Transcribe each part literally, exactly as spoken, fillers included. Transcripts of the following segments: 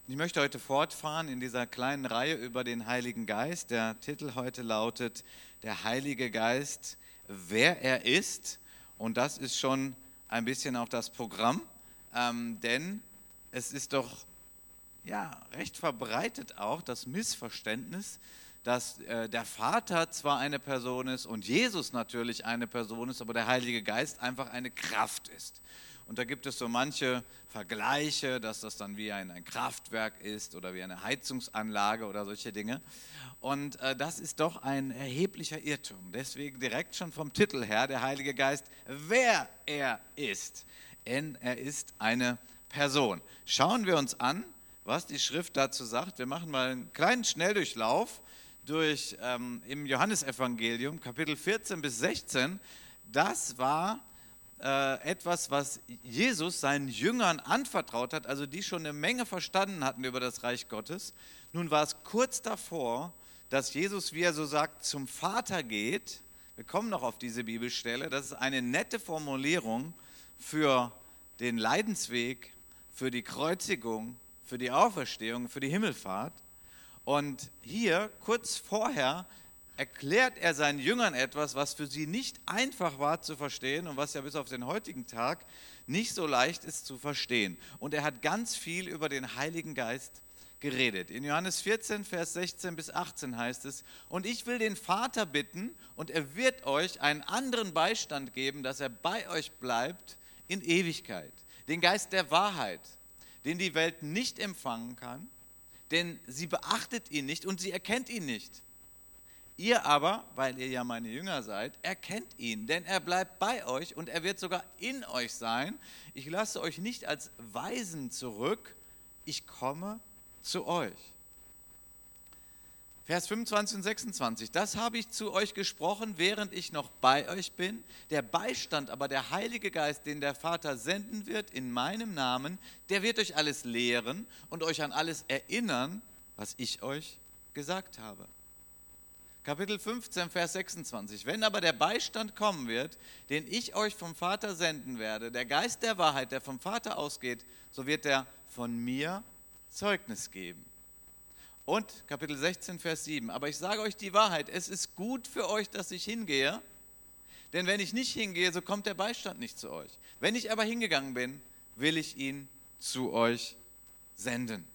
Ich möchte heute fortfahren in dieser kleinen Reihe über den Heiligen Geist. Der Titel heute lautet Der Heilige Geist, wer er ist. Und das ist schon ein bisschen auch das Programm, ähm, denn es ist doch ja, recht verbreitet auch das Missverständnis, dass äh, der Vater zwar eine Person ist und Jesus natürlich eine Person ist, aber der Heilige Geist einfach eine Kraft ist. Und da gibt es so manche Vergleiche, dass das dann wie ein, ein Kraftwerk ist oder wie eine Heizungsanlage oder solche Dinge. Und äh, das ist doch ein erheblicher Irrtum. Deswegen direkt schon vom Titel her, der Heilige Geist, wer er ist. Denn er ist eine Person. Schauen wir uns an, was die Schrift dazu sagt. Wir machen mal einen kleinen Schnelldurchlauf durch ähm, im Johannesevangelium, Kapitel vierzehn bis sechzehn. Das war äh, etwas, was Jesus seinen Jüngern anvertraut hat, also die schon eine Menge verstanden hatten über das Reich Gottes. Nun war es kurz davor, dass Jesus, wie er so sagt, zum Vater geht. Wir kommen noch auf diese Bibelstelle. Das ist eine nette Formulierung für den Leidensweg, für die Kreuzigung, für die Auferstehung, für die Himmelfahrt. Und hier, kurz vorher, erklärt er seinen Jüngern etwas, was für sie nicht einfach war zu verstehen und was ja bis auf den heutigen Tag nicht so leicht ist zu verstehen. Und er hat ganz viel über den Heiligen Geist geredet. In Johannes vierzehn, Vers sechzehn bis achtzehn heißt es: Und ich will den Vater bitten, und er wird euch einen anderen Beistand geben, dass er bei euch bleibt in Ewigkeit. Den Geist der Wahrheit, den die Welt nicht empfangen kann, denn sie beachtet ihn nicht und sie erkennt ihn nicht. Ihr aber, weil ihr ja meine Jünger seid, erkennt ihn, denn er bleibt bei euch und er wird sogar in euch sein. Ich lasse euch nicht als Waisen zurück, ich komme zu euch. Vers fünfundzwanzig und sechsundzwanzig, das habe ich zu euch gesprochen, während ich noch bei euch bin. Der Beistand, aber der Heilige Geist, den der Vater senden wird in meinem Namen, der wird euch alles lehren und euch an alles erinnern, was ich euch gesagt habe. Kapitel fünfzehn, Vers sechsundzwanzig, wenn aber der Beistand kommen wird, den ich euch vom Vater senden werde, der Geist der Wahrheit, der vom Vater ausgeht, so wird er von mir Zeugnis geben. Und Kapitel sechzehn, Vers sieben, aber ich sage euch die Wahrheit, es ist gut für euch, dass ich hingehe, denn wenn ich nicht hingehe, so kommt der Beistand nicht zu euch. Wenn ich aber hingegangen bin, will ich ihn zu euch senden.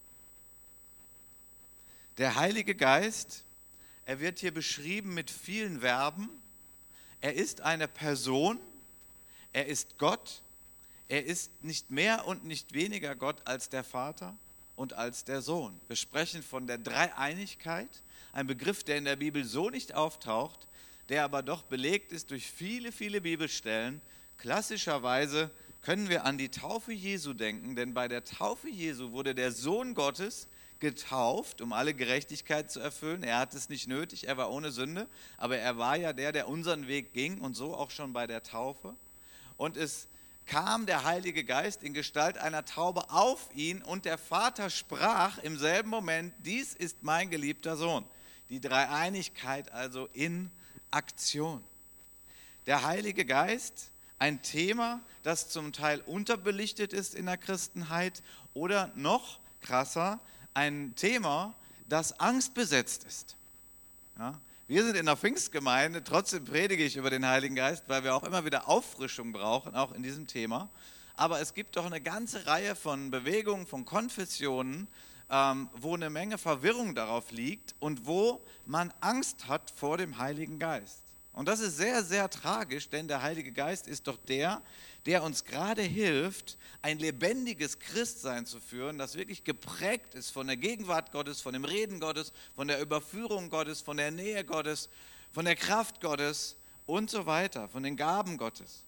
Der Heilige Geist, er wird hier beschrieben mit vielen Verben. Er ist eine Person, er ist Gott, er ist nicht mehr und nicht weniger Gott als der Vater und als der Sohn. Wir sprechen von der Dreieinigkeit, ein Begriff, der in der Bibel so nicht auftaucht, der aber doch belegt ist durch viele, viele Bibelstellen. Klassischerweise können wir an die Taufe Jesu denken, denn bei der Taufe Jesu wurde der Sohn Gottes getauft, um alle Gerechtigkeit zu erfüllen. Er hat es nicht nötig, er war ohne Sünde, aber er war ja der, der unseren Weg ging und so auch schon bei der Taufe. Und es kam der Heilige Geist in Gestalt einer Taube auf ihn und der Vater sprach im selben Moment, dies ist mein geliebter Sohn. Die Dreieinigkeit also in Aktion. Der Heilige Geist, ein Thema, das zum Teil unterbelichtet ist in der Christenheit oder noch krasser, ein Thema, das angstbesetzt ist. Ja? Wir sind in der Pfingstgemeinde, trotzdem predige ich über den Heiligen Geist, weil wir auch immer wieder Auffrischung brauchen, auch in diesem Thema. Aber es gibt doch eine ganze Reihe von Bewegungen, von Konfessionen, ähm, wo eine Menge Verwirrung darauf liegt und wo man Angst hat vor dem Heiligen Geist. Und das ist sehr, sehr tragisch, denn der Heilige Geist ist doch der, der uns gerade hilft, ein lebendiges Christsein zu führen, das wirklich geprägt ist von der Gegenwart Gottes, von dem Reden Gottes, von der Überführung Gottes, von der Nähe Gottes, von der Kraft Gottes und so weiter, von den Gaben Gottes.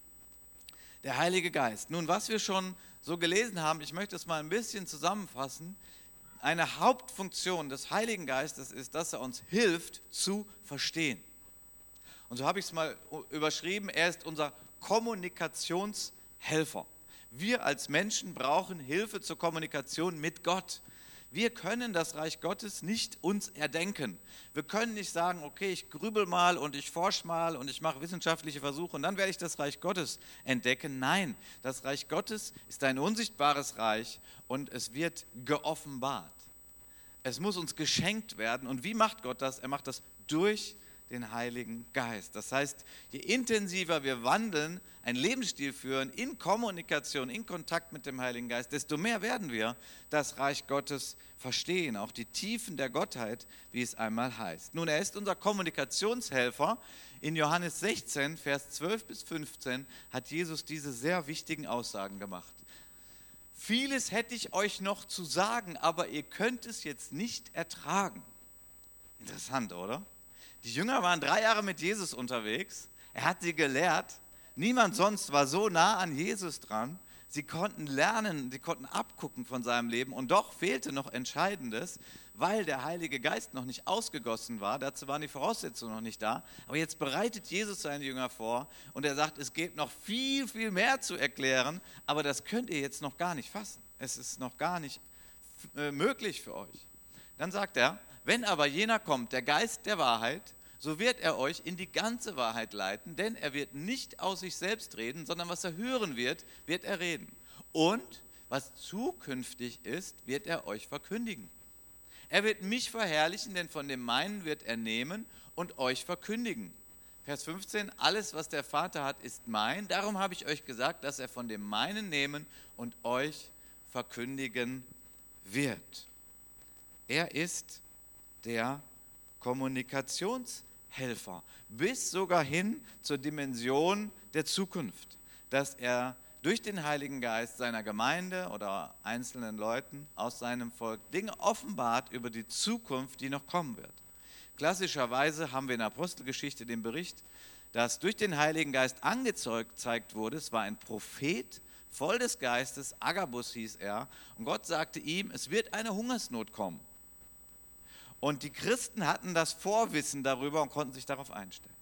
Der Heilige Geist. Nun, was wir schon so gelesen haben, ich möchte es mal ein bisschen zusammenfassen. Eine Hauptfunktion des Heiligen Geistes ist, dass er uns hilft zu verstehen. Und so habe ich es mal überschrieben, er ist unser Kommunikationshelfer. Wir als Menschen brauchen Hilfe zur Kommunikation mit Gott. Wir können das Reich Gottes nicht uns erdenken. Wir können nicht sagen, okay, ich grübel mal und ich forsche mal und ich mache wissenschaftliche Versuche und dann werde ich das Reich Gottes entdecken. Nein, das Reich Gottes ist ein unsichtbares Reich und es wird geoffenbart. Es muss uns geschenkt werden. Und wie macht Gott das? Er macht das durch den Heiligen Geist. Das heißt, je intensiver wir wandeln, einen Lebensstil führen, in Kommunikation, in Kontakt mit dem Heiligen Geist, desto mehr werden wir das Reich Gottes verstehen, auch die Tiefen der Gottheit, wie es einmal heißt. Nun, er ist unser Kommunikationshelfer. In Johannes sechzehn, Vers zwölf bis fünfzehn hat Jesus diese sehr wichtigen Aussagen gemacht. Vieles hätte ich euch noch zu sagen, aber ihr könnt es jetzt nicht ertragen. Interessant, oder? Die Jünger waren drei Jahre mit Jesus unterwegs. Er hat sie gelehrt. Niemand sonst war so nah an Jesus dran. Sie konnten lernen, sie konnten abgucken von seinem Leben. Und doch fehlte noch Entscheidendes, weil der Heilige Geist noch nicht ausgegossen war. Dazu waren die Voraussetzungen noch nicht da. Aber jetzt bereitet Jesus seine Jünger vor und er sagt, es gibt noch viel, viel mehr zu erklären, aber das könnt ihr jetzt noch gar nicht fassen. Es ist noch gar nicht äh, möglich für euch. Dann sagt er, wenn aber jener kommt, der Geist der Wahrheit, so wird er euch in die ganze Wahrheit leiten, denn er wird nicht aus sich selbst reden, sondern was er hören wird, wird er reden. Und was zukünftig ist, wird er euch verkündigen. Er wird mich verherrlichen, denn von dem meinen wird er nehmen und euch verkündigen. Vers fünfzehn, alles, was der Vater hat, ist mein. Darum habe ich euch gesagt, dass er von dem meinen nehmen und euch verkündigen wird. Er ist der Kommunikationshelfer, bis sogar hin zur Dimension der Zukunft, dass er durch den Heiligen Geist seiner Gemeinde oder einzelnen Leuten aus seinem Volk Dinge offenbart über die Zukunft, die noch kommen wird. Klassischerweise haben wir in der Apostelgeschichte den Bericht, dass durch den Heiligen Geist angezeigt wurde, es war ein Prophet, voll des Geistes, Agabus hieß er, und Gott sagte ihm, es wird eine Hungersnot kommen. Und die Christen hatten das Vorwissen darüber und konnten sich darauf einstellen.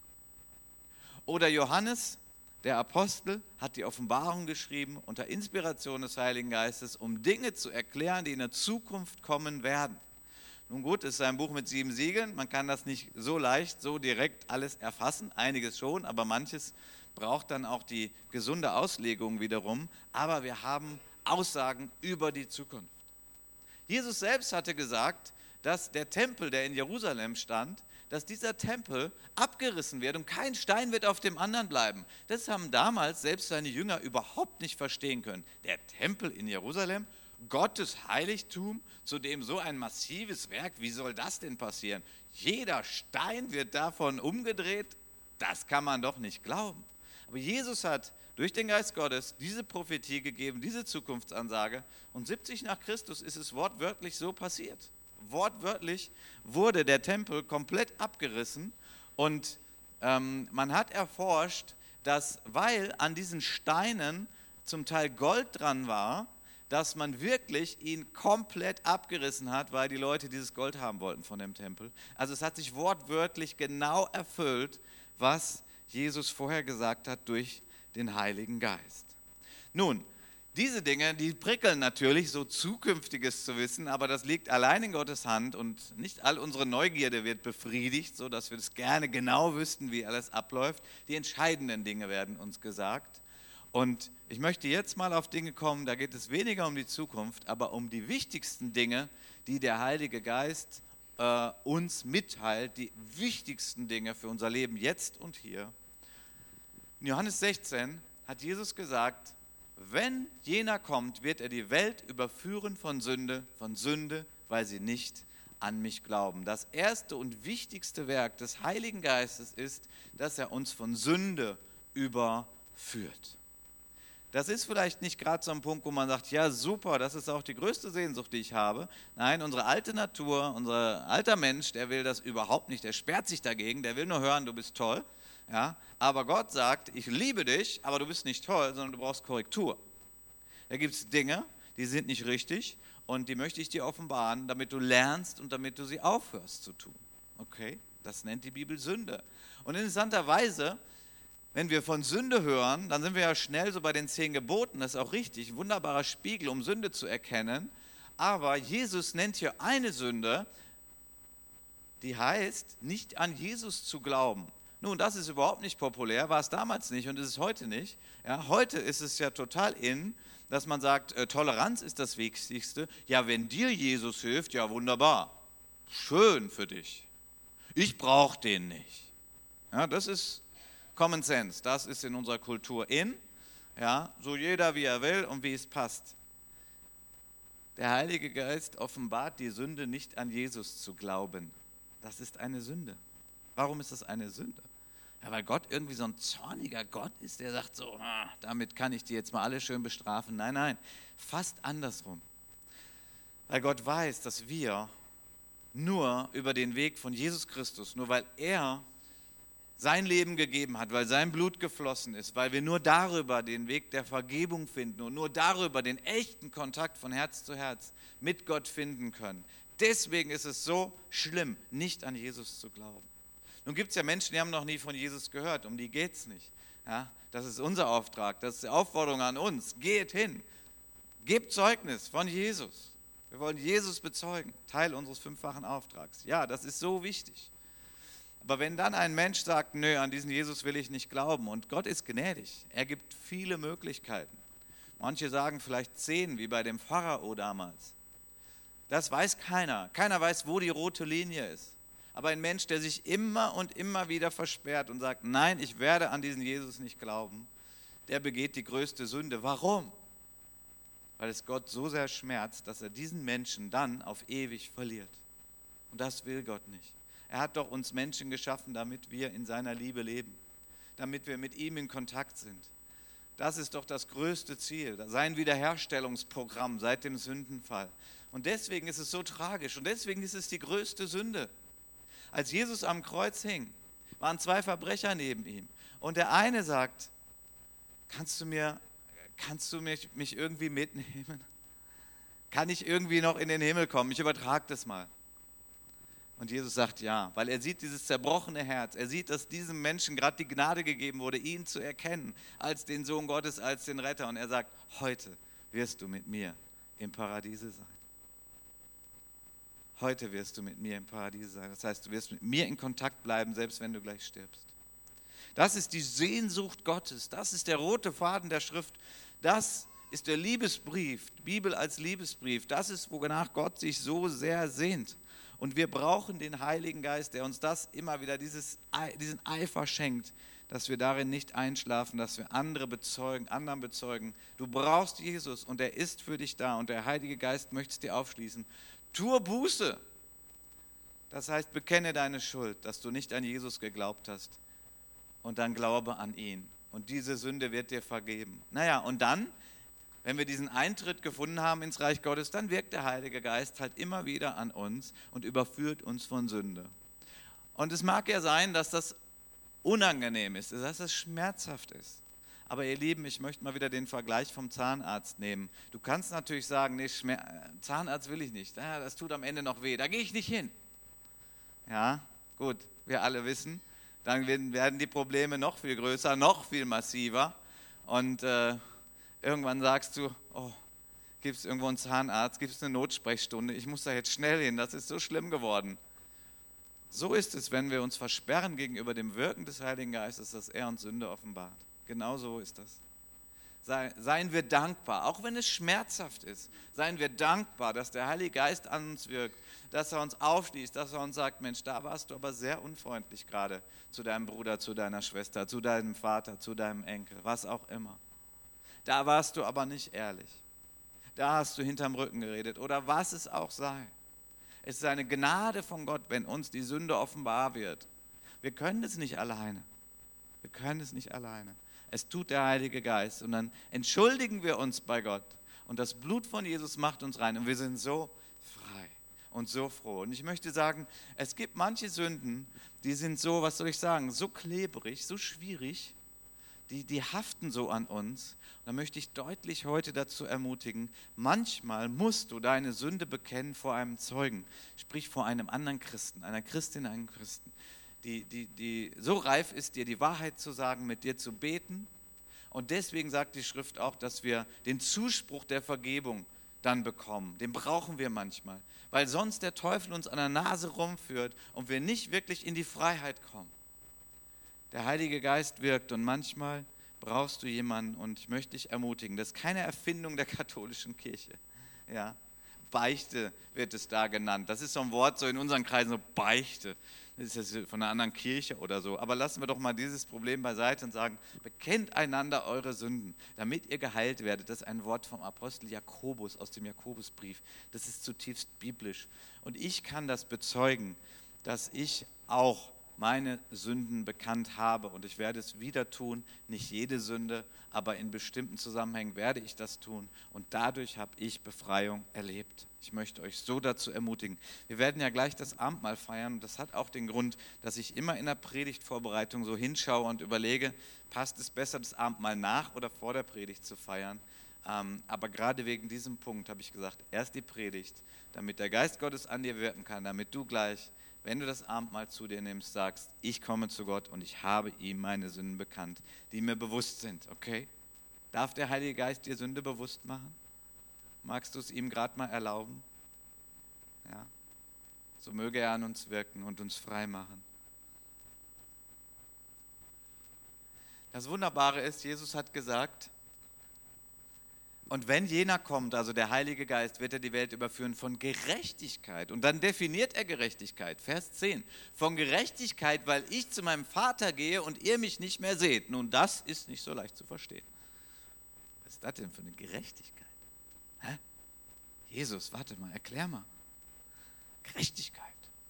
Oder Johannes, der Apostel, hat die Offenbarung geschrieben unter Inspiration des Heiligen Geistes, um Dinge zu erklären, die in der Zukunft kommen werden. Nun gut, es ist ein Buch mit sieben Siegeln, man kann das nicht so leicht, so direkt alles erfassen, einiges schon, aber manches braucht dann auch die gesunde Auslegung wiederum. Aber wir haben Aussagen über die Zukunft. Jesus selbst hatte gesagt, dass der Tempel, der in Jerusalem stand, dass dieser Tempel abgerissen wird und kein Stein wird auf dem anderen bleiben. Das haben damals selbst seine Jünger überhaupt nicht verstehen können. Der Tempel in Jerusalem, Gottes Heiligtum, zu dem so ein massives Werk, wie soll das denn passieren? Jeder Stein wird davon umgedreht, das kann man doch nicht glauben. Aber Jesus hat durch den Geist Gottes diese Prophetie gegeben, diese Zukunftsansage, und siebzig nach Christus ist es wortwörtlich so passiert. Wortwörtlich wurde der Tempel komplett abgerissen und ähm, man hat erforscht, dass, weil an diesen Steinen zum Teil Gold dran war, dass man wirklich ihn komplett abgerissen hat, weil die Leute dieses Gold haben wollten von dem Tempel. Also es hat sich wortwörtlich genau erfüllt, was Jesus vorher gesagt hat durch den Heiligen Geist. Nun, diese Dinge, die prickeln natürlich, so Zukünftiges zu wissen, aber das liegt allein in Gottes Hand und nicht all unsere Neugierde wird befriedigt, sodass wir das gerne genau wüssten, wie alles abläuft. Die entscheidenden Dinge werden uns gesagt. Und ich möchte jetzt mal auf Dinge kommen, da geht es weniger um die Zukunft, aber um die wichtigsten Dinge, die der Heilige Geist äh, uns mitteilt, die wichtigsten Dinge für unser Leben jetzt und hier. In Johannes sechzehn hat Jesus gesagt, wenn jener kommt, wird er die Welt überführen von Sünde, von Sünde, weil sie nicht an mich glauben. Das erste und wichtigste Werk des Heiligen Geistes ist, dass er uns von Sünde überführt. Das ist vielleicht nicht gerade so ein Punkt, wo man sagt, ja super, das ist auch die größte Sehnsucht, die ich habe. Nein, unsere alte Natur, unser alter Mensch, der will das überhaupt nicht, der sperrt sich dagegen, der will nur hören, du bist toll. Ja, aber Gott sagt, ich liebe dich, aber du bist nicht toll, sondern du brauchst Korrektur. Da gibt es Dinge, die sind nicht richtig und die möchte ich dir offenbaren, damit du lernst und damit du sie aufhörst zu tun. Okay, das nennt die Bibel Sünde. Und interessanterweise, wenn wir von Sünde hören, dann sind wir ja schnell so bei den zehn Geboten, das ist auch richtig, ein wunderbarer Spiegel, um Sünde zu erkennen. Aber Jesus nennt hier eine Sünde, die heißt, nicht an Jesus zu glauben. Nun, das ist überhaupt nicht populär, war es damals nicht und ist es heute nicht. Ja, heute ist es ja total in, dass man sagt, äh, Toleranz ist das Wichtigste. Ja, wenn dir Jesus hilft, ja wunderbar, schön für dich. Ich brauche den nicht. Ja, das ist Common Sense, das ist in unserer Kultur in. Ja, so jeder wie er will und wie es passt. Der Heilige Geist offenbart die Sünde, nicht an Jesus zu glauben. Das ist eine Sünde. Warum ist das eine Sünde? Ja, weil Gott irgendwie so ein zorniger Gott ist, der sagt so, ah, damit kann ich die jetzt mal alle schön bestrafen. Nein, nein, fast andersrum. Weil Gott weiß, dass wir nur über den Weg von Jesus Christus, nur weil er sein Leben gegeben hat, weil sein Blut geflossen ist, weil wir nur darüber den Weg der Vergebung finden und nur darüber den echten Kontakt von Herz zu Herz mit Gott finden können. Deswegen ist es so schlimm, nicht an Jesus zu glauben. Nun gibt es ja Menschen, die haben noch nie von Jesus gehört, um die geht es nicht. Ja, das ist unser Auftrag, das ist die Aufforderung an uns. Geht hin, gebt Zeugnis von Jesus. Wir wollen Jesus bezeugen, Teil unseres fünffachen Auftrags. Ja, das ist so wichtig. Aber wenn dann ein Mensch sagt, nö, an diesen Jesus will ich nicht glauben und Gott ist gnädig, er gibt viele Möglichkeiten. Manche sagen vielleicht zehn, wie bei dem Pharao damals. Das weiß keiner. Keiner weiß, wo die rote Linie ist. Aber ein Mensch, der sich immer und immer wieder versperrt und sagt, nein, ich werde an diesen Jesus nicht glauben, der begeht die größte Sünde. Warum? Weil es Gott so sehr schmerzt, dass er diesen Menschen dann auf ewig verliert. Und das will Gott nicht. Er hat doch uns Menschen geschaffen, damit wir in seiner Liebe leben, damit wir mit ihm in Kontakt sind. Das ist doch das größte Ziel, sein Wiederherstellungsprogramm seit dem Sündenfall. Und deswegen ist es so tragisch und deswegen ist es die größte Sünde. Als Jesus am Kreuz hing, waren zwei Verbrecher neben ihm. Und der eine sagt, kannst du mir, kannst du mich, mich irgendwie mitnehmen? Kann ich irgendwie noch in den Himmel kommen? Ich übertrage das mal. Und Jesus sagt ja, weil er sieht dieses zerbrochene Herz. Er sieht, dass diesem Menschen gerade die Gnade gegeben wurde, ihn zu erkennen als den Sohn Gottes, als den Retter. Und er sagt, heute wirst du mit mir im Paradiese sein. Heute wirst du mit mir im Paradiese sein. Das heißt, du wirst mit mir in Kontakt bleiben, selbst wenn du gleich stirbst. Das ist die Sehnsucht Gottes. Das ist der rote Faden der Schrift. Das ist der Liebesbrief, die Bibel als Liebesbrief. Das ist, wonach Gott sich so sehr sehnt. Und wir brauchen den Heiligen Geist, der uns das immer wieder, dieses, diesen Eifer schenkt, dass wir darin nicht einschlafen, dass wir andere bezeugen, anderen bezeugen. Du brauchst Jesus und er ist für dich da und der Heilige Geist möchte es dir aufschließen. Tue Buße. Das heißt, bekenne deine Schuld, dass du nicht an Jesus geglaubt hast und dann glaube an ihn. Und diese Sünde wird dir vergeben. Naja, und dann, wenn wir diesen Eintritt gefunden haben ins Reich Gottes, dann wirkt der Heilige Geist halt immer wieder an uns und überführt uns von Sünde. Und es mag ja sein, dass das unangenehm ist, dass es schmerzhaft ist. Aber ihr Lieben, ich möchte mal wieder den Vergleich vom Zahnarzt nehmen. Du kannst natürlich sagen, nee, Schmer- Zahnarzt will ich nicht, ja, das tut am Ende noch weh, da gehe ich nicht hin. Ja, gut, wir alle wissen, dann werden die Probleme noch viel größer, noch viel massiver und äh, irgendwann sagst du, oh, gibt es irgendwo einen Zahnarzt, gibt es eine Notsprechstunde, ich muss da jetzt schnell hin, das ist so schlimm geworden. So ist es, wenn wir uns versperren gegenüber dem Wirken des Heiligen Geistes, dass er uns Sünde offenbart. Genau so ist das. Sei, seien wir dankbar, auch wenn es schmerzhaft ist, seien wir dankbar, dass der Heilige Geist an uns wirkt, dass er uns aufschließt, dass er uns sagt, Mensch, da warst du aber sehr unfreundlich gerade zu deinem Bruder, zu deiner Schwester, zu deinem Vater, zu deinem Enkel, was auch immer. Da warst du aber nicht ehrlich. Da hast du hinterm Rücken geredet oder was es auch sei. Es ist eine Gnade von Gott, wenn uns die Sünde offenbar wird. Wir können es nicht alleine. Wir können es nicht alleine. Es tut der Heilige Geist und dann entschuldigen wir uns bei Gott. Und das Blut von Jesus macht uns rein und wir sind so frei und so froh. Und ich möchte sagen, es gibt manche Sünden, die sind so, was soll ich sagen, so klebrig, so schwierig, die, die haften so an uns. Und da möchte ich deutlich heute dazu ermutigen, manchmal musst du deine Sünde bekennen vor einem Zeugen, sprich vor einem anderen Christen, einer Christin, einem Christen, die, die, die so reif ist, dir die Wahrheit zu sagen, mit dir zu beten. Und deswegen sagt die Schrift auch, dass wir den Zuspruch der Vergebung dann bekommen. Den brauchen wir manchmal, weil sonst der Teufel uns an der Nase rumführt und wir nicht wirklich in die Freiheit kommen. Der Heilige Geist wirkt und manchmal brauchst du jemanden und ich möchte dich ermutigen, das ist keine Erfindung der katholischen Kirche. Ja? Beichte wird es da genannt. Das ist so ein Wort so in unseren Kreisen, so Beichte. Das ist jetzt von einer anderen Kirche oder so. Aber lassen wir doch mal dieses Problem beiseite und sagen, bekennt einander eure Sünden, damit ihr geheilt werdet. Das ist ein Wort vom Apostel Jakobus aus dem Jakobusbrief. Das ist zutiefst biblisch. Und ich kann das bezeugen, dass ich auch meine Sünden bekannt habe und ich werde es wieder tun, nicht jede Sünde, aber in bestimmten Zusammenhängen werde ich das tun und dadurch habe ich Befreiung erlebt. Ich möchte euch so dazu ermutigen. Wir werden ja gleich das Abendmahl feiern und das hat auch den Grund, dass ich immer in der Predigtvorbereitung so hinschaue und überlege, passt es besser, das Abendmahl nach oder vor der Predigt zu feiern. Ähm, aber gerade wegen diesem Punkt habe ich gesagt, erst die Predigt, damit der Geist Gottes an dir wirken kann, damit du gleich, wenn du das Abendmahl zu dir nimmst, sagst, ich komme zu Gott und ich habe ihm meine Sünden bekannt, die mir bewusst sind, okay? Darf der Heilige Geist dir Sünde bewusst machen? Magst du es ihm gerade mal erlauben? Ja? So möge er an uns wirken und uns frei machen. Das Wunderbare ist, Jesus hat gesagt, und wenn jener kommt, also der Heilige Geist, wird er die Welt überführen von Gerechtigkeit. Und dann definiert er Gerechtigkeit. Vers zehn. Von Gerechtigkeit, weil ich zu meinem Vater gehe und ihr mich nicht mehr seht. Nun, das ist nicht so leicht zu verstehen. Was ist das denn für eine Gerechtigkeit? Hä? Jesus, warte mal, erklär mal. Gerechtigkeit.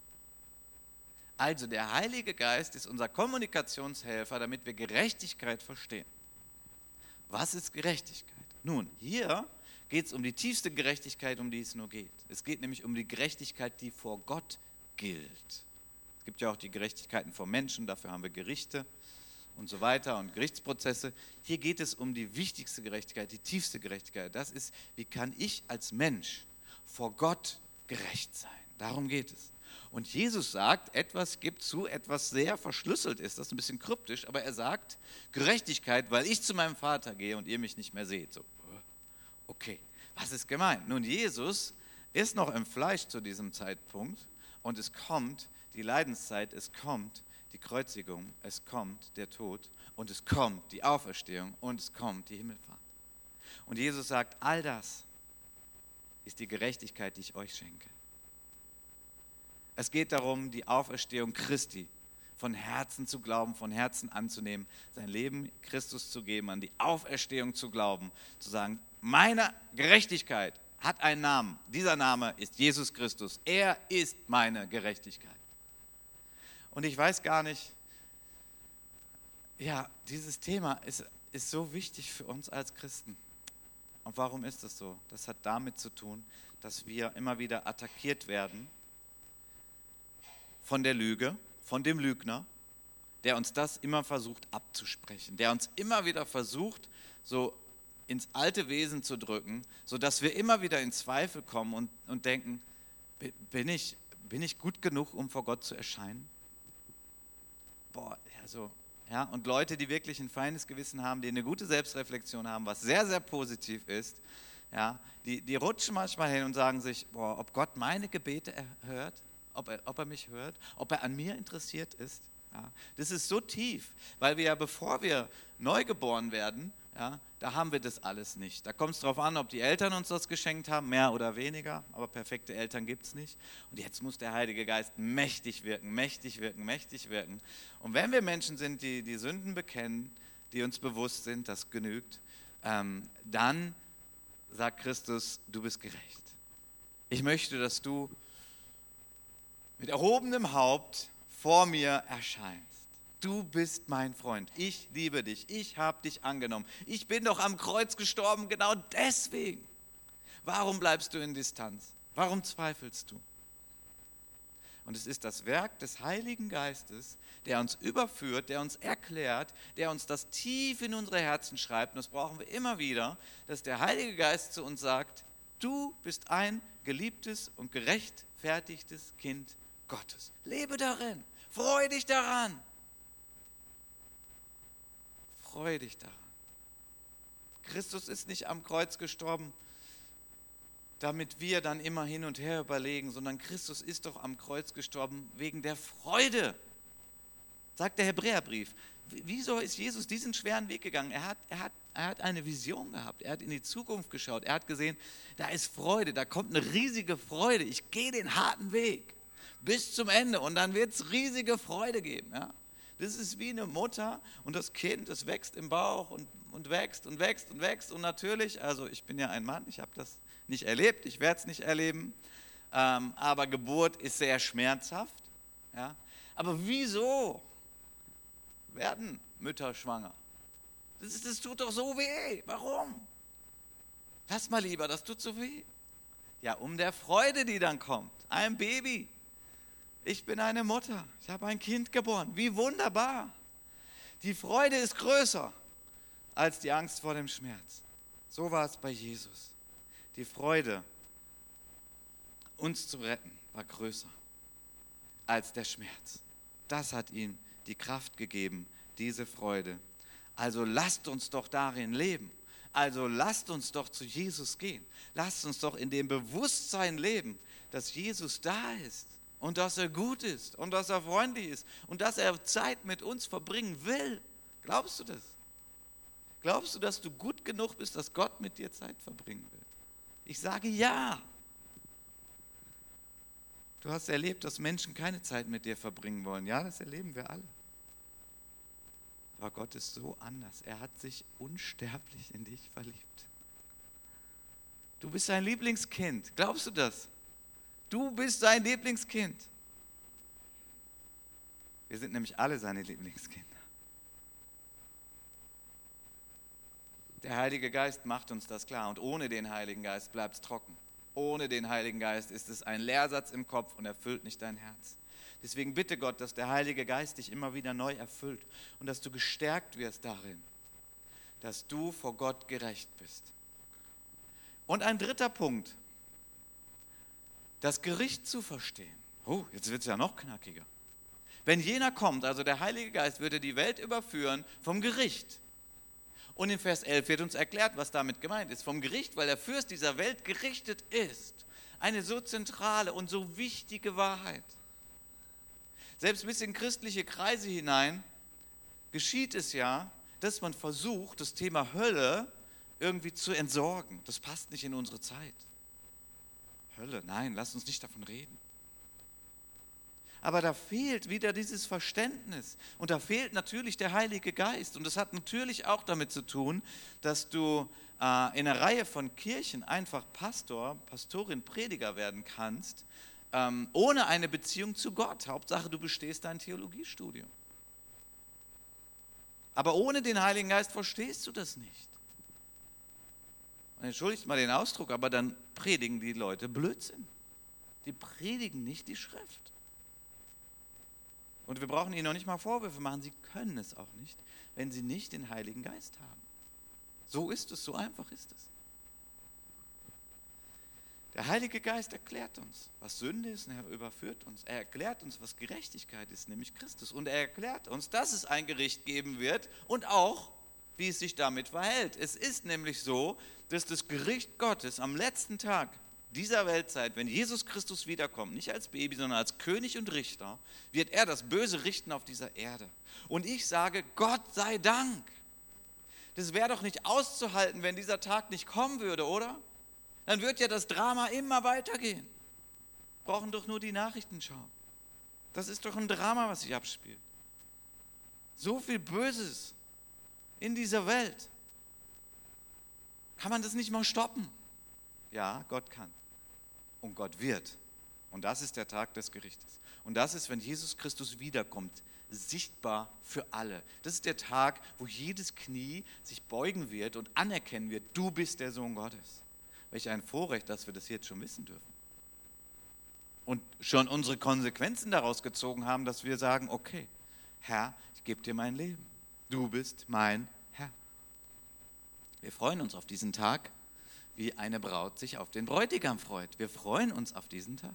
Also der Heilige Geist ist unser Kommunikationshelfer, damit wir Gerechtigkeit verstehen. Was ist Gerechtigkeit? Nun, hier geht es um die tiefste Gerechtigkeit, um die es nur geht. Es geht nämlich um die Gerechtigkeit, die vor Gott gilt. Es gibt ja auch die Gerechtigkeiten vor Menschen, dafür haben wir Gerichte und so weiter und Gerichtsprozesse. Hier geht es um die wichtigste Gerechtigkeit, die tiefste Gerechtigkeit. Das ist, wie kann ich als Mensch vor Gott gerecht sein? Darum geht es. Und Jesus sagt, etwas gibt zu, etwas sehr verschlüsselt ist. Das ist ein bisschen kryptisch, aber er sagt, Gerechtigkeit, weil ich zu meinem Vater gehe und ihr mich nicht mehr seht. So, okay, was ist gemeint? Nun, Jesus ist noch im Fleisch zu diesem Zeitpunkt und es kommt die Leidenszeit, es kommt die Kreuzigung, es kommt der Tod und es kommt die Auferstehung und es kommt die Himmelfahrt. Und Jesus sagt, all das ist die Gerechtigkeit, die ich euch schenke. Es geht darum, die Auferstehung Christi von Herzen zu glauben, von Herzen anzunehmen, sein Leben Christus zu geben, an die Auferstehung zu glauben, zu sagen, meine Gerechtigkeit hat einen Namen. Dieser Name ist Jesus Christus. Er ist meine Gerechtigkeit. Und ich weiß gar nicht, ja, dieses Thema ist, ist so wichtig für uns als Christen. Und warum ist es so? Das hat damit zu tun, dass wir immer wieder attackiert werden von der Lüge, von dem Lügner, der uns das immer versucht abzusprechen, der uns immer wieder versucht, so ins alte Wesen zu drücken, sodass wir immer wieder in Zweifel kommen und, und denken, bin ich, bin ich gut genug, um vor Gott zu erscheinen? Boah, ja, so, ja, und Leute, die wirklich ein feines Gewissen haben, die eine gute Selbstreflexion haben, was sehr, sehr positiv ist, ja, die, die rutschen manchmal hin und sagen sich, boah, ob Gott meine Gebete erhört, ob er, ob er mich hört, ob er an mir interessiert ist. Ja, das ist so tief, weil wir ja, bevor wir neu geboren werden, ja, da haben wir das alles nicht. Da kommt es darauf an, ob die Eltern uns das geschenkt haben, mehr oder weniger, aber perfekte Eltern gibt es nicht. Und jetzt muss der Heilige Geist mächtig wirken, mächtig wirken, mächtig wirken. Und wenn wir Menschen sind, die die Sünden bekennen, die uns bewusst sind, das genügt, ähm, dann sagt Christus, du bist gerecht. Ich möchte, dass du mit erhobenem Haupt vor mir erscheinst. Du bist mein Freund. Ich liebe dich. Ich habe dich angenommen. Ich bin doch am Kreuz gestorben, genau deswegen. Warum bleibst du in Distanz? Warum zweifelst du? Und es ist das Werk des Heiligen Geistes, der uns überführt, der uns erklärt, der uns das tief in unsere Herzen schreibt. Und das brauchen wir immer wieder, dass der Heilige Geist zu uns sagt, du bist ein geliebtes und gerechtfertigtes Kind Gottes. Lebe darin. Freu dich daran. Freu dich daran. Christus ist nicht am Kreuz gestorben, damit wir dann immer hin und her überlegen, sondern Christus ist doch am Kreuz gestorben wegen der Freude. Sagt der Hebräerbrief. Wieso ist Jesus diesen schweren Weg gegangen? Er hat, er, hat, er hat eine Vision gehabt, er hat in die Zukunft geschaut, er hat gesehen, da ist Freude, da kommt eine riesige Freude. Ich gehe den harten Weg bis zum Ende und dann wird es riesige Freude geben. Ja? Das ist wie eine Mutter und das Kind, das wächst im Bauch und, und wächst und wächst und wächst. Und natürlich, also ich bin ja ein Mann, ich habe das nicht erlebt, ich werde es nicht erleben, ähm, aber Geburt ist sehr schmerzhaft. Ja? Aber wieso werden Mütter schwanger? Das, ist, das tut doch so weh. Warum? Lass mal lieber, das tut so weh. Ja, um der Freude, die dann kommt. Ein Baby. Ich bin eine Mutter. Ich habe ein Kind geboren. Wie wunderbar. Die Freude ist größer als die Angst vor dem Schmerz. So war es bei Jesus. Die Freude, uns zu retten, war größer als der Schmerz. Das hat ihm die Kraft gegeben, diese Freude. Also lasst uns doch darin leben. Also lasst uns doch zu Jesus gehen. Lasst uns doch in dem Bewusstsein leben, dass Jesus da ist und dass er gut ist und dass er freundlich ist und dass er Zeit mit uns verbringen will. Glaubst du das? Glaubst du, dass du gut genug bist, dass Gott mit dir Zeit verbringen will? Ich sage ja. Du hast erlebt, dass Menschen keine Zeit mit dir verbringen wollen. Ja, das erleben wir alle. Aber Gott ist so anders. Er hat sich unsterblich in dich verliebt. Du bist sein Lieblingskind. Glaubst du das? Du bist sein Lieblingskind. Wir sind nämlich alle seine Lieblingskinder. Der Heilige Geist macht uns das klar. Und ohne den Heiligen Geist bleibt es trocken. Ohne den Heiligen Geist ist es ein Leersatz im Kopf und erfüllt nicht dein Herz. Deswegen bitte Gott, dass der Heilige Geist dich immer wieder neu erfüllt und dass du gestärkt wirst darin, dass du vor Gott gerecht bist. Und ein dritter Punkt, das Gericht zu verstehen. Oh, jetzt wird es ja noch knackiger. Wenn jener kommt, also der Heilige Geist, würde die Welt überführen vom Gericht. Und in Vers elf wird uns erklärt, was damit gemeint ist. Vom Gericht, weil der Fürst dieser Welt gerichtet ist. Eine so zentrale und so wichtige Wahrheit. Selbst bis in christliche Kreise hinein geschieht es ja, dass man versucht, das Thema Hölle irgendwie zu entsorgen. Das passt nicht in unsere Zeit. Hölle, nein, lass uns nicht davon reden. Aber da fehlt wieder dieses Verständnis und da fehlt natürlich der Heilige Geist. Und das hat natürlich auch damit zu tun, dass du äh, in einer Reihe von Kirchen einfach Pastor, Pastorin, Prediger werden kannst, ähm, ohne eine Beziehung zu Gott. Hauptsache, du bestehst dein Theologiestudium. Aber ohne den Heiligen Geist verstehst du das nicht. Und entschuldigt mal den Ausdruck, aber dann predigen die Leute Blödsinn. Die predigen nicht die Schrift. Und wir brauchen ihnen noch nicht mal Vorwürfe machen, sie können es auch nicht, wenn sie nicht den Heiligen Geist haben. So ist es, so einfach ist es. Der Heilige Geist erklärt uns, was Sünde ist, und er überführt uns. Er erklärt uns, was Gerechtigkeit ist, nämlich Christus. Und er erklärt uns, dass es ein Gericht geben wird und auch, wie es sich damit verhält. Es ist nämlich so, dass das Gericht Gottes am letzten Tag dieser Weltzeit, wenn Jesus Christus wiederkommt, nicht als Baby, sondern als König und Richter, wird er das Böse richten auf dieser Erde. Und ich sage, Gott sei Dank. Das wäre doch nicht auszuhalten, wenn dieser Tag nicht kommen würde, oder? Dann wird ja das Drama immer weitergehen. Brauchen doch nur die Nachrichten schauen. Das ist doch ein Drama, was sich abspielt. So viel Böses in dieser Welt. Kann man das nicht mal stoppen? Ja, Gott kann. Und Gott wird. Und das ist der Tag des Gerichtes. Und das ist, wenn Jesus Christus wiederkommt, sichtbar für alle. Das ist der Tag, wo jedes Knie sich beugen wird und anerkennen wird, du bist der Sohn Gottes. Welch ein Vorrecht, dass wir das jetzt schon wissen dürfen. Und schon unsere Konsequenzen daraus gezogen haben, dass wir sagen, okay, Herr, ich gebe dir mein Leben. Du bist mein Herr. Wir freuen uns auf diesen Tag, wie eine Braut sich auf den Bräutigam freut. Wir freuen uns auf diesen Tag.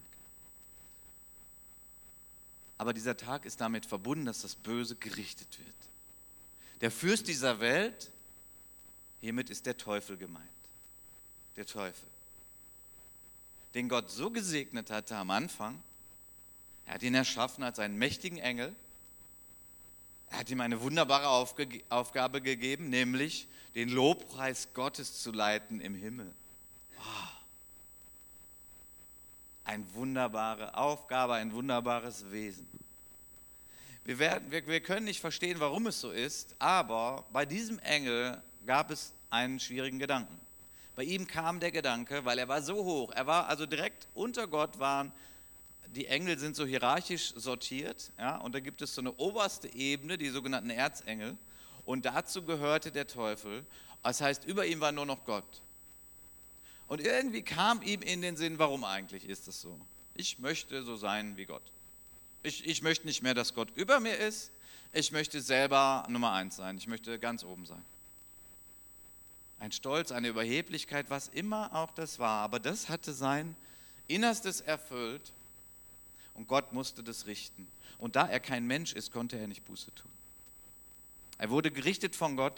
Aber dieser Tag ist damit verbunden, dass das Böse gerichtet wird. Der Fürst dieser Welt, hiermit ist der Teufel gemeint. Der Teufel. den Gott so gesegnet hatte am Anfang. Er hat ihn erschaffen als einen mächtigen Engel. Er hat ihm eine wunderbare Aufge- Aufgabe gegeben, nämlich den Lobpreis Gottes zu leiten im Himmel. Wow. Eine wunderbare Aufgabe, ein wunderbares Wesen. Wir, werden, wir, wir können nicht verstehen, warum es so ist, aber bei diesem Engel gab es einen schwierigen Gedanken. Bei ihm kam der Gedanke, weil er war so hoch, er war also direkt unter Gott, waren, die Engel sind so hierarchisch sortiert, ja, und da gibt es so eine oberste Ebene, die sogenannten Erzengel, und dazu gehörte der Teufel, das heißt, über ihm war nur noch Gott. Und irgendwie kam ihm in den Sinn, warum eigentlich ist das so? Ich möchte so sein wie Gott. Ich, ich möchte nicht mehr, dass Gott über mir ist, ich möchte selber Nummer eins sein, ich möchte ganz oben sein. Ein Stolz, eine Überheblichkeit, was immer auch das war, aber das hatte sein Innerstes erfüllt und Gott musste das richten. Und da er kein Mensch ist, konnte er nicht Buße tun. Er wurde gerichtet von Gott,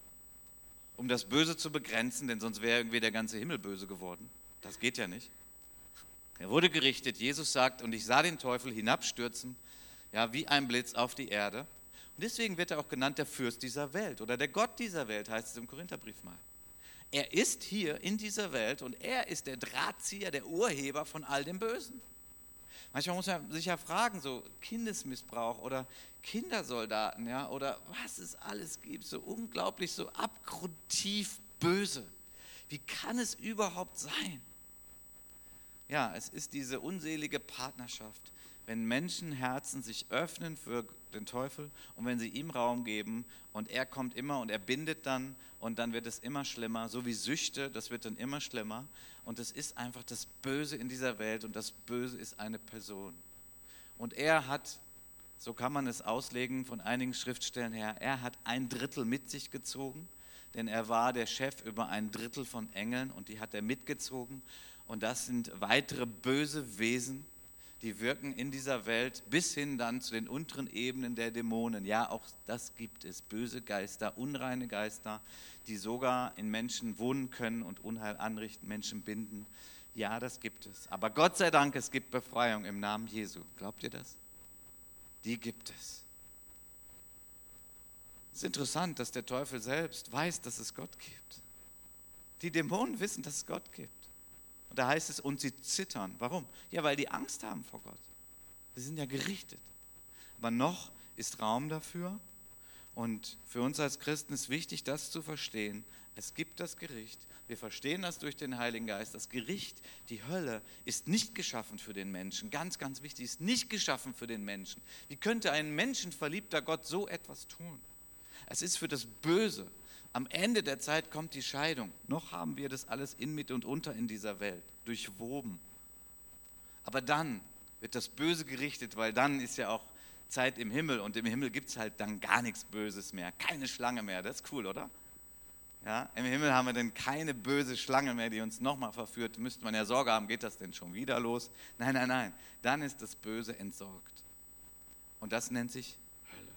um das Böse zu begrenzen, denn sonst wäre irgendwie der ganze Himmel böse geworden. Das geht ja nicht. Er wurde gerichtet, Jesus sagt, und ich sah den Teufel hinabstürzen, ja, wie ein Blitz auf die Erde. Und deswegen wird er auch genannt der Fürst dieser Welt oder der Gott dieser Welt, heißt es im Korintherbrief mal. Er ist hier in dieser Welt und er ist der Drahtzieher, der Urheber von all dem Bösen. Manchmal muss man sich ja fragen, so Kindesmissbrauch oder Kindersoldaten, ja, oder was es alles gibt, so unglaublich, so abgrundtief böse. Wie kann es überhaupt sein? Ja, es ist diese unselige Partnerschaft, wenn Menschenherzen sich öffnen für den Teufel und wenn sie ihm Raum geben und er kommt immer und er bindet dann und dann wird es immer schlimmer, so wie Süchte, das wird dann immer schlimmer und es ist einfach das Böse in dieser Welt und das Böse ist eine Person. Und er hat, so kann man es auslegen von einigen Schriftstellen her, er hat ein Drittel mit sich gezogen, denn er war der Chef über ein Drittel von Engeln und die hat er mitgezogen und das sind weitere böse Wesen, die wirken in dieser Welt bis hin dann zu den unteren Ebenen der Dämonen. Ja, auch das gibt es. Böse Geister, unreine Geister, die sogar in Menschen wohnen können und Unheil anrichten, Menschen binden. Ja, das gibt es. Aber Gott sei Dank, es gibt Befreiung im Namen Jesu. Glaubt ihr das? Die gibt es. Es ist interessant, dass der Teufel selbst weiß, dass es Gott gibt. Die Dämonen wissen, dass es Gott gibt. Und da heißt es, und sie zittern. Warum? Ja, weil die Angst haben vor Gott. Sie sind ja gerichtet. Aber noch ist Raum dafür. Und für uns als Christen ist wichtig, das zu verstehen. Es gibt das Gericht. Wir verstehen das durch den Heiligen Geist. Das Gericht, die Hölle, ist nicht geschaffen für den Menschen. Ganz, ganz wichtig, ist nicht geschaffen für den Menschen. Wie könnte ein menschenverliebter Gott so etwas tun? Es ist für das Böse. Am Ende der Zeit kommt die Scheidung. Noch haben wir das alles in, mit und unter in dieser Welt, durchwoben. Aber dann wird das Böse gerichtet, weil dann ist ja auch Zeit im Himmel und im Himmel gibt es halt dann gar nichts Böses mehr, keine Schlange mehr. Das ist cool, oder? Ja, im Himmel haben wir dann keine böse Schlange mehr, die uns nochmal verführt. Müsste man ja Sorge haben, geht das denn schon wieder los? Nein, nein, nein. Dann ist das Böse entsorgt. Und das nennt sich Hölle.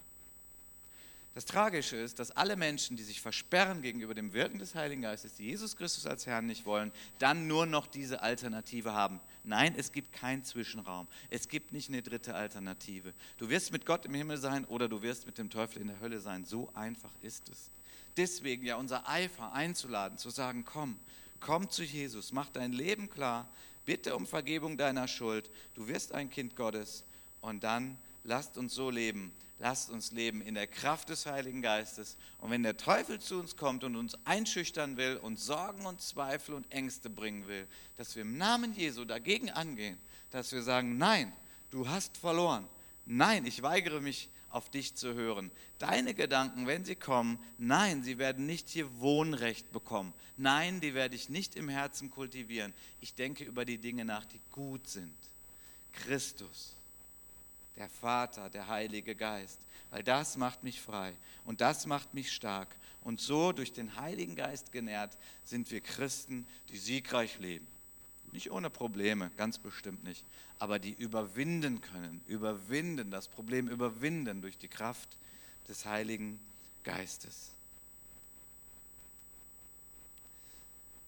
Das Tragische ist, dass alle Menschen, die sich versperren gegenüber dem Wirken des Heiligen Geistes, die Jesus Christus als Herrn nicht wollen, dann nur noch diese Alternative haben. Nein, es gibt keinen Zwischenraum. Es gibt nicht eine dritte Alternative. Du wirst mit Gott im Himmel sein oder du wirst mit dem Teufel in der Hölle sein. So einfach ist es. Deswegen ja unser Eifer einzuladen, zu sagen, komm, komm zu Jesus, mach dein Leben klar, bitte um Vergebung deiner Schuld, du wirst ein Kind Gottes und dann lasst uns so leben. Lasst uns leben in der Kraft des Heiligen Geistes. Und wenn der Teufel zu uns kommt und uns einschüchtern will und Sorgen und Zweifel und Ängste bringen will, dass wir im Namen Jesu dagegen angehen, dass wir sagen, nein, du hast verloren. Nein, ich weigere mich, auf dich zu hören. Deine Gedanken, wenn sie kommen, nein, sie werden nicht hier Wohnrecht bekommen. Nein, die werde ich nicht im Herzen kultivieren. Ich denke über die Dinge nach, die gut sind. Christus. Der Vater, der Heilige Geist, weil das macht mich frei und das macht mich stark. Und so durch den Heiligen Geist genährt sind wir Christen, die siegreich leben. Nicht ohne Probleme, ganz bestimmt nicht, aber die überwinden können, überwinden, das Problem überwinden durch die Kraft des Heiligen Geistes.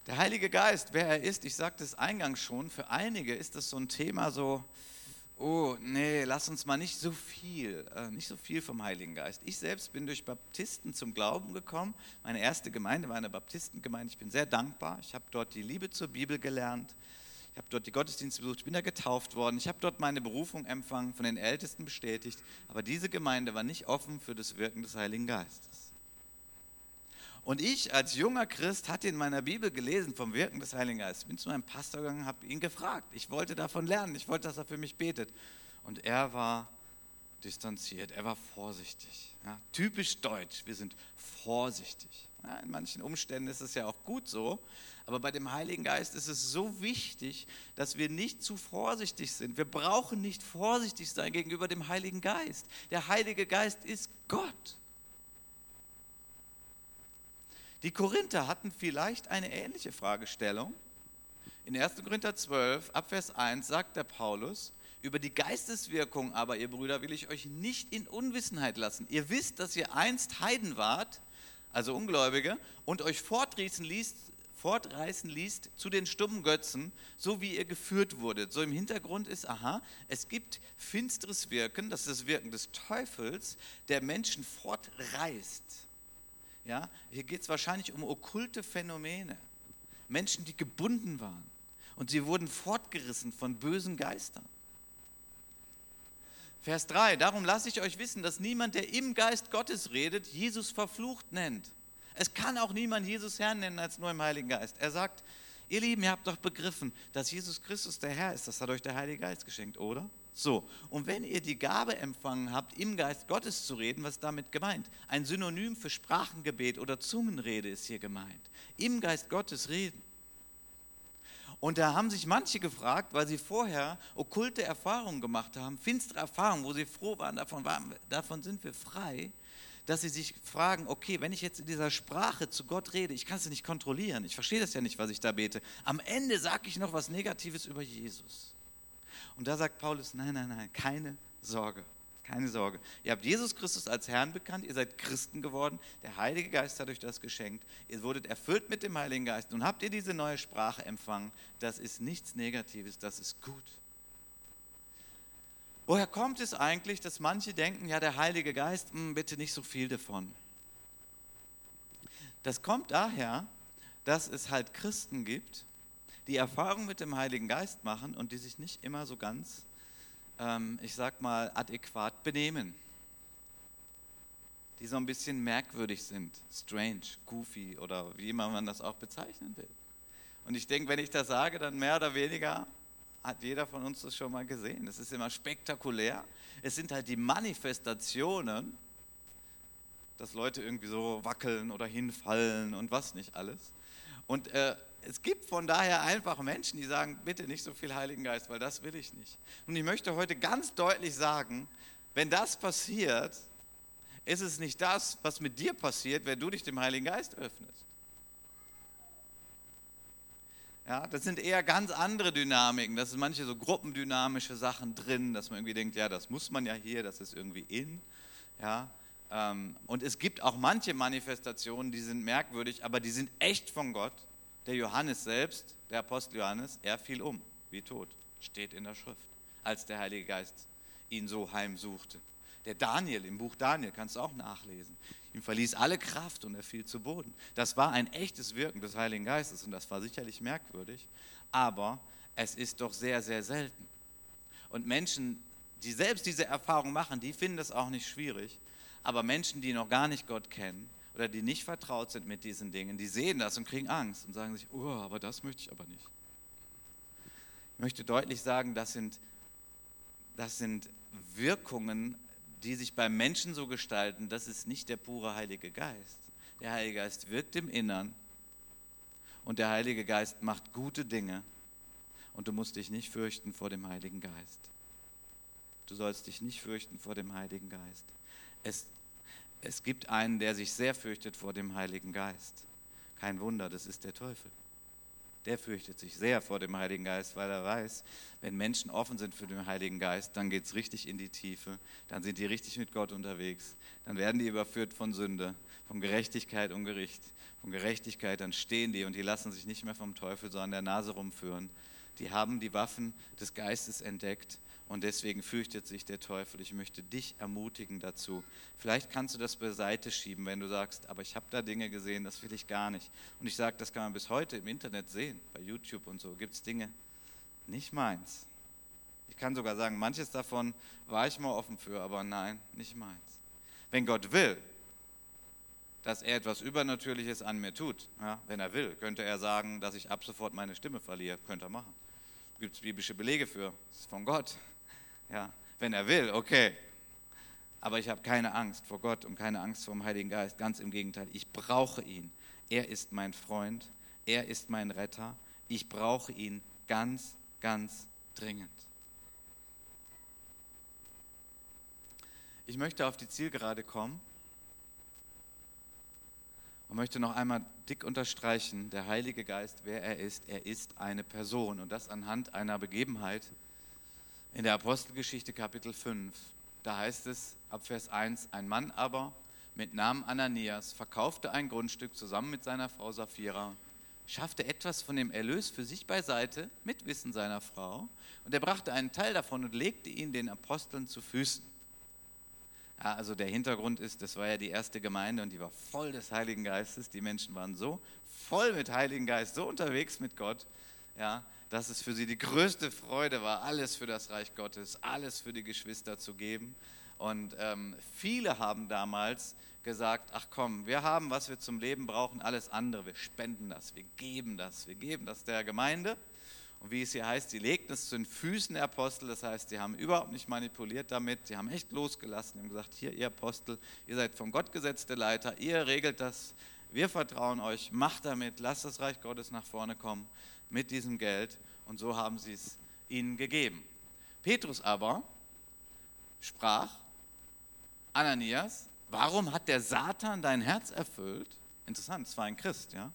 Der Heilige Geist, wer er ist, ich sagte es eingangs schon, für einige ist das so ein Thema so, oh nee, lass uns mal nicht so viel, äh, nicht so viel vom Heiligen Geist. Ich selbst bin durch Baptisten zum Glauben gekommen. Meine erste Gemeinde war eine Baptistengemeinde. Ich bin sehr dankbar. Ich habe dort die Liebe zur Bibel gelernt. Ich habe dort die Gottesdienste besucht. Ich bin da getauft worden. Ich habe dort meine Berufung empfangen, von den Ältesten bestätigt. Aber diese Gemeinde war nicht offen für das Wirken des Heiligen Geistes. Und ich als junger Christ hatte in meiner Bibel gelesen vom Wirken des Heiligen Geistes. Bin zu meinem Pastor gegangen, habe ihn gefragt. Ich wollte davon lernen. Ich wollte, dass er für mich betet. Und er war distanziert. Er war vorsichtig. Ja, typisch deutsch. Wir sind vorsichtig. Ja, in manchen Umständen ist es ja auch gut so. Aber bei dem Heiligen Geist ist es so wichtig, dass wir nicht zu vorsichtig sind. Wir brauchen nicht vorsichtig sein gegenüber dem Heiligen Geist. Der Heilige Geist ist Gott. Die Korinther hatten vielleicht eine ähnliche Fragestellung. In erster Korinther zwölf, ab Vers eins, sagt der Paulus, über die Geisteswirkung aber, ihr Brüder, will ich euch nicht in Unwissenheit lassen. Ihr wisst, dass ihr einst Heiden wart, also Ungläubige, und euch fortreißen ließt, fortreißen ließt zu den stummen Götzen, so wie ihr geführt wurdet. So im Hintergrund ist, aha, es gibt finsteres Wirken, das ist das Wirken des Teufels, der Menschen fortreißt. Ja, hier geht es wahrscheinlich um okkulte Phänomene. Menschen, die gebunden waren und sie wurden fortgerissen von bösen Geistern. Vers drei, darum lasse ich euch wissen, dass niemand, der im Geist Gottes redet, Jesus verflucht nennt. Es kann auch niemand Jesus Herrn nennen als nur im Heiligen Geist. Er sagt, ihr Lieben, ihr habt doch begriffen, dass Jesus Christus der Herr ist. Das hat euch der Heilige Geist geschenkt, oder? So, und wenn ihr die Gabe empfangen habt, im Geist Gottes zu reden, was ist damit gemeint? Ein Synonym für Sprachengebet oder Zungenrede ist hier gemeint. Im Geist Gottes reden. Und da haben sich manche gefragt, weil sie vorher okkulte Erfahrungen gemacht haben, finstere Erfahrungen, wo sie froh waren, davon, waren, davon sind wir frei, dass sie sich fragen, okay, wenn ich jetzt in dieser Sprache zu Gott rede, ich kann es nicht kontrollieren, ich verstehe das ja nicht, was ich da bete, am Ende sage ich noch was Negatives über Jesus. Und da sagt Paulus, nein, nein, nein, keine Sorge, keine Sorge. Ihr habt Jesus Christus als Herrn bekannt, ihr seid Christen geworden, der Heilige Geist hat euch das geschenkt, ihr wurdet erfüllt mit dem Heiligen Geist. Nun habt ihr diese neue Sprache empfangen, das ist nichts Negatives, das ist gut. Woher kommt es eigentlich, dass manche denken, ja, der Heilige Geist, mh, bitte nicht so viel davon? Das kommt daher, dass es halt Christen gibt, die Erfahrung mit dem Heiligen Geist machen und die sich nicht immer so ganz, ähm, ich sag mal, adäquat benehmen. Die so ein bisschen merkwürdig sind, strange, goofy oder wie immer man das auch bezeichnen will. Und ich denke, wenn ich das sage, dann mehr oder weniger hat jeder von uns das schon mal gesehen. Das ist immer spektakulär. Es sind halt die Manifestationen, dass Leute irgendwie so wackeln oder hinfallen und was nicht alles. Und äh, es gibt von daher einfach Menschen, die sagen, bitte nicht so viel Heiligen Geist, weil das will ich nicht. Und ich möchte heute ganz deutlich sagen, wenn das passiert, ist es nicht das, was mit dir passiert, wenn du dich dem Heiligen Geist öffnest. Ja, das sind eher ganz andere Dynamiken, das sind manche so gruppendynamische Sachen drin, dass man irgendwie denkt, ja, das muss man ja hier, das ist irgendwie in. Ja, ähm, und es gibt auch manche Manifestationen, die sind merkwürdig, aber die sind echt von Gott. Der Johannes selbst, der Apostel Johannes, er fiel um, wie tot, steht in der Schrift, als der Heilige Geist ihn so heimsuchte. Der Daniel, im Buch Daniel, kannst du auch nachlesen. Ihm verließ alle Kraft und er fiel zu Boden. Das war ein echtes Wirken des Heiligen Geistes und das war sicherlich merkwürdig, aber es ist doch sehr, sehr selten. Und Menschen, die selbst diese Erfahrung machen, die finden das auch nicht schwierig, aber Menschen, die noch gar nicht Gott kennen oder die nicht vertraut sind mit diesen Dingen, die sehen das und kriegen Angst und sagen sich, oh, aber das möchte ich aber nicht. Ich möchte deutlich sagen, das sind, das sind Wirkungen, die sich beim Menschen so gestalten, das ist nicht der pure Heilige Geist. Der Heilige Geist wirkt im Innern und der Heilige Geist macht gute Dinge und du musst dich nicht fürchten vor dem Heiligen Geist. Du sollst dich nicht fürchten vor dem Heiligen Geist. Es, es gibt einen, der sich sehr fürchtet vor dem Heiligen Geist. Kein Wunder, das ist der Teufel. Der fürchtet sich sehr vor dem Heiligen Geist, weil er weiß, wenn Menschen offen sind für den Heiligen Geist, dann geht es richtig in die Tiefe, dann sind die richtig mit Gott unterwegs, dann werden die überführt von Sünde, von Gerechtigkeit und Gericht. Von Gerechtigkeit, dann stehen die und die lassen sich nicht mehr vom Teufel so an der Nase rumführen. Die haben die Waffen des Geistes entdeckt und deswegen fürchtet sich der Teufel. Ich möchte dich ermutigen dazu. Vielleicht kannst du das beiseite schieben, wenn du sagst, aber ich habe da Dinge gesehen, das will ich gar nicht. Und ich sage, das kann man bis heute im Internet sehen, bei YouTube und so gibt es Dinge, nicht meins. Ich kann sogar sagen, manches davon war ich mal offen für, aber nein, nicht meins. Wenn Gott will, dass er etwas Übernatürliches an mir tut, ja, wenn er will, könnte er sagen, dass ich ab sofort meine Stimme verliere, könnte er machen. Gibt es biblische Belege für, das ist von Gott. Ja, wenn er will, okay. Aber ich habe keine Angst vor Gott und keine Angst vor dem Heiligen Geist, ganz im Gegenteil, ich brauche ihn. Er ist mein Freund, er ist mein Retter, ich brauche ihn ganz, ganz dringend. Ich möchte auf die Zielgerade kommen und möchte noch einmal dick unterstreichen, der Heilige Geist, wer er ist, er ist eine Person. Und das anhand einer Begebenheit in der Apostelgeschichte Kapitel fünf. Da heißt es ab Vers eins, ein Mann aber mit Namen Ananias verkaufte ein Grundstück zusammen mit seiner Frau Sapphira, schaffte etwas von dem Erlös für sich beiseite mit Wissen seiner Frau und er brachte einen Teil davon und legte ihn den Aposteln zu Füßen. Ja, also der Hintergrund ist, das war ja die erste Gemeinde und die war voll des Heiligen Geistes. Die Menschen waren so voll mit Heiligen Geist, so unterwegs mit Gott, ja, dass es für sie die größte Freude war, alles für das Reich Gottes, alles für die Geschwister zu geben. Und ähm, viele haben damals gesagt, ach komm, wir haben, was wir zum Leben brauchen, alles andere, wir spenden das, wir geben das, wir geben das der Gemeinde. Und wie es hier heißt, sie legten es zu den Füßen der Apostel, das heißt, sie haben überhaupt nicht manipuliert damit, sie haben echt losgelassen, sie haben gesagt, hier ihr Apostel, ihr seid von Gott gesetzte Leiter, ihr regelt das, wir vertrauen euch, macht damit, lasst das Reich Gottes nach vorne kommen mit diesem Geld und so haben sie es ihnen gegeben. Petrus aber sprach, Ananias, warum hat der Satan dein Herz erfüllt? Interessant, es war ein Christ, ja.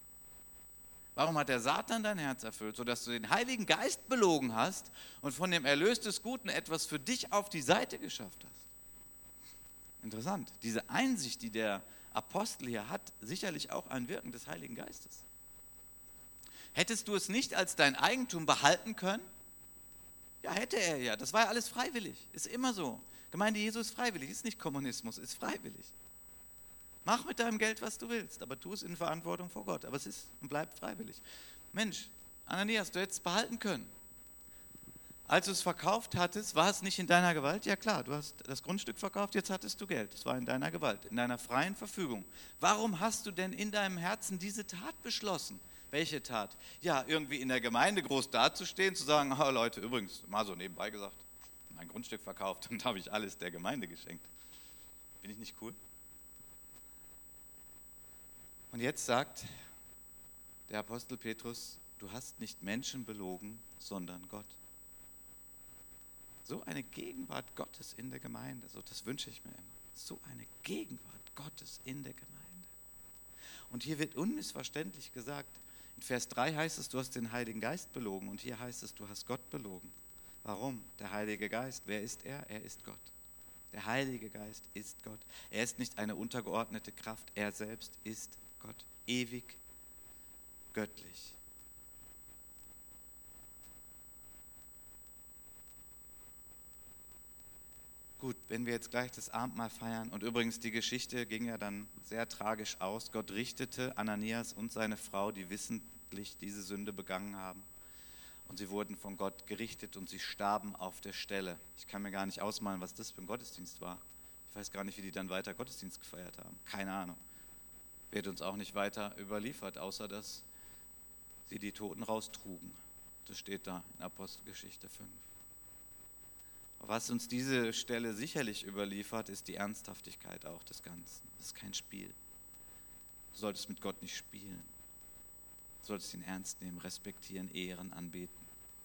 Warum hat der Satan dein Herz erfüllt, sodass du den Heiligen Geist belogen hast und von dem Erlös des Guten etwas für dich auf die Seite geschafft hast? Interessant. Diese Einsicht, die der Apostel hier hat, sicherlich auch ein Wirken des Heiligen Geistes. Hättest du es nicht als dein Eigentum behalten können? Ja, hätte er ja. Das war ja alles freiwillig. Ist immer so. Gemeinde Jesu ist freiwillig, ist nicht Kommunismus, ist freiwillig. Mach mit deinem Geld, was du willst, aber tu es in Verantwortung vor Gott. Aber es ist und bleibt freiwillig. Mensch, Ananias, du hättest es behalten können. Als du es verkauft hattest, war es nicht in deiner Gewalt? Ja klar, du hast das Grundstück verkauft, jetzt hattest du Geld. Es war in deiner Gewalt, in deiner freien Verfügung. Warum hast du denn in deinem Herzen diese Tat beschlossen? Welche Tat? Ja, irgendwie in der Gemeinde groß dazustehen, zu sagen, oh Leute, übrigens, mal so nebenbei gesagt, mein Grundstück verkauft und habe ich alles der Gemeinde geschenkt. Bin ich nicht cool? Und jetzt sagt der Apostel Petrus, du hast nicht Menschen belogen, sondern Gott. So eine Gegenwart Gottes in der Gemeinde, so das wünsche ich mir immer. So eine Gegenwart Gottes in der Gemeinde. Und hier wird unmissverständlich gesagt, in Vers drei heißt es, du hast den Heiligen Geist belogen und hier heißt es, du hast Gott belogen. Warum? Der Heilige Geist, wer ist er? Er ist Gott. Der Heilige Geist ist Gott. Er ist nicht eine untergeordnete Kraft, er selbst ist Gott, ewig, göttlich. Gut, wenn wir jetzt gleich das Abendmahl feiern, und übrigens die Geschichte ging ja dann sehr tragisch aus, Gott richtete Ananias und seine Frau, die wissentlich diese Sünde begangen haben, und sie wurden von Gott gerichtet und sie starben auf der Stelle. Ich kann mir gar nicht ausmalen, was das für ein Gottesdienst war. Ich weiß gar nicht, wie die dann weiter Gottesdienst gefeiert haben. Keine Ahnung. Wird uns auch nicht weiter überliefert, außer dass sie die Toten raustrugen. Das steht da in Apostelgeschichte fünf. Was uns diese Stelle sicherlich überliefert, ist die Ernsthaftigkeit auch des Ganzen. Das ist kein Spiel. Du solltest mit Gott nicht spielen. Du solltest ihn ernst nehmen, respektieren, ehren, anbeten.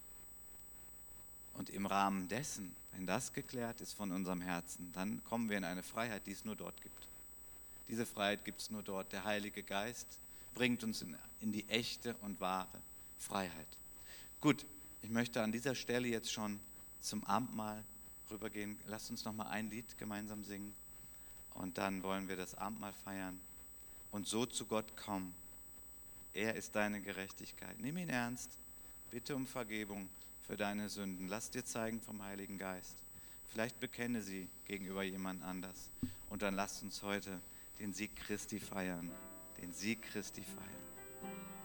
Und im Rahmen dessen, wenn das geklärt ist von unserem Herzen, dann kommen wir in eine Freiheit, die es nur dort gibt. Diese Freiheit gibt es nur dort. Der Heilige Geist bringt uns in, in die echte und wahre Freiheit. Gut, ich möchte an dieser Stelle jetzt schon zum Abendmahl rübergehen. Lasst uns noch mal ein Lied gemeinsam singen und dann wollen wir das Abendmahl feiern und so zu Gott kommen. Er ist deine Gerechtigkeit. Nimm ihn ernst. Bitte um Vergebung für deine Sünden. Lass dir zeigen vom Heiligen Geist. Vielleicht bekenne sie gegenüber jemand anders. Und dann lasst uns heute den Sieg Christi feiern. Den Sieg Christi feiern.